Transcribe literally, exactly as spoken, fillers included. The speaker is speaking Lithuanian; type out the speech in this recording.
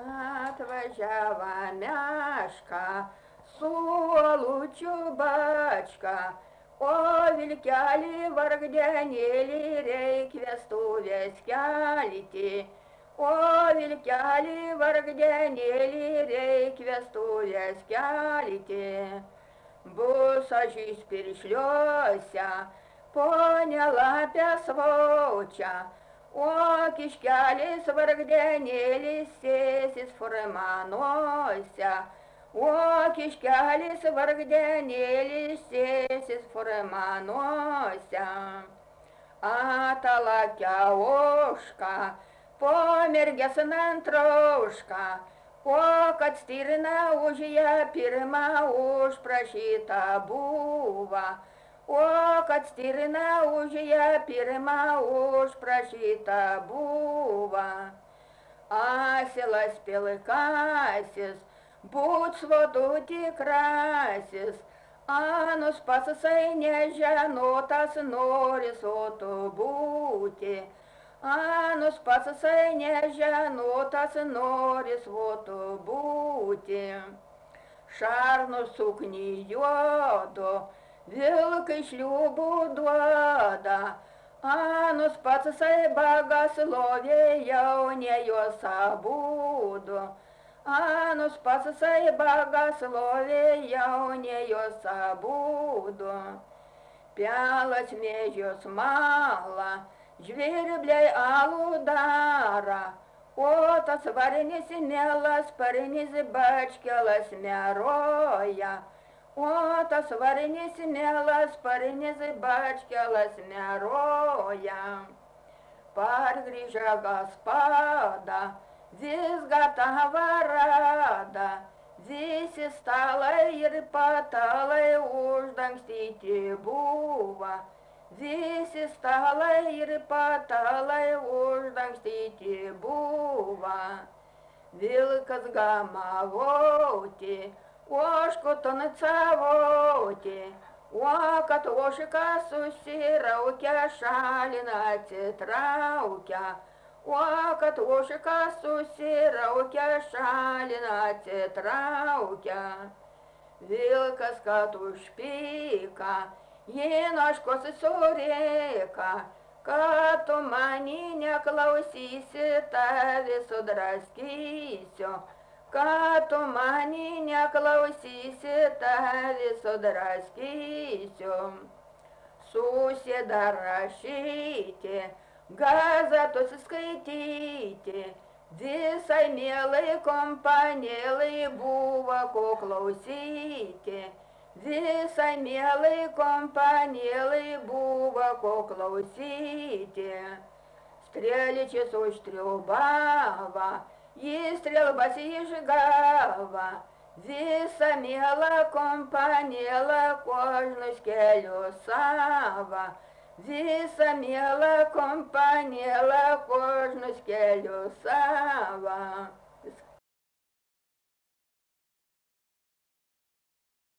Atvažiavo meška, suolučių bačka, o vilkelį vargdienėlį reik vestuvės kelti. O vilkelį vargdienėlį reik vestuvės kelti. Bus ožys piršliuose, ponia lapė svaučia, o kiškelis vargdienėlis sėsis furmanuose. O kiškelis vargdienėlis sėsis furmanuose. Atalakia ožka, pomergės nantrauška, o kad stirna už ją pirmą užprašyta buvo. O kad stirna už ją pirmą užprašyta buvo. Asilas pilkasis, būt svotų tikrasis, anus pasasai nežinotas nori sotų būti. Anus pasasai nežinotas nori svotų būti. Šarnus sukny juodo, vilkai šliūbų duoda, anus pasasai bagas lovė jau ne jos abudu. Anus pasasai bagas lovė jau ne jos abudu. Pelas mėžios mala, žvirbliai alų dara, o tas varinis mielas parinis bačkelas meroja. O tas varinis mielas parinis bačkelas meroja. Pargrįžę Gaspada, visgatava rada, visi stalai ir patalai uždangstyti buvo. Visi stalai ir patalai uždangstyti buvo. Vilkas gamavoti, ožkų tonacavoti, o kad ožka susiraukia šalina atsitraukia. O kad ožka susiraukia šalina atsitraukia. Vilkas kad užpyka, jį noškos surėka, kad tu mani neklausysi, tavi sudraskysiu. Kad tu mani neklausysi, tavi sudraskysiu. Susėda rašyti, gazetus skaityti, visai mielai kompanėlai buvo ko klausyti. Visai mielai kompanėlai buvo ko klausyti. Strėličius užtriubavo, jis strėlbas išgavo. Visa miela kompanėla kožnus kelių savo. Visa miela kompanėla kožnus kelių savo.